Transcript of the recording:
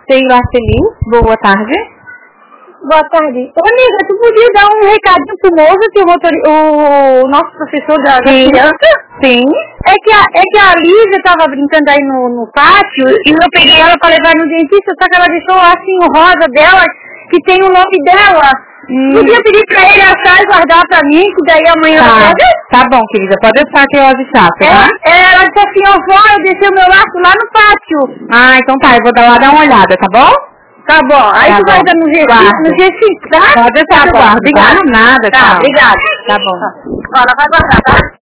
Sheila Feliz, boa tarde. Boa tarde. Ô, amiga, tu podia dar um recadinho pro moço que o nosso professor da criança? Sim. É que a Lígia tava brincando aí no pátio e eu peguei ela pra levar no dentista, só que ela deixou assim o rosa dela, que tem o nome dela. Podia pedir pra ele achar e guardar pra mim, que daí amanhã eu pego? Tá bom, querida, pode deixar que eu avisar, tá? Ela disse assim, vó, eu deixei o meu laço lá no pátio. Então tá, eu vou lá dar uma olhada, tá bom? Tá bom, aí tu vai dar no G5, tá? Pode deixar, tá bom, obrigada. Obrigada. Nada, tá, tchau. Obrigada. Tá bom. Ela vai guardar, tá?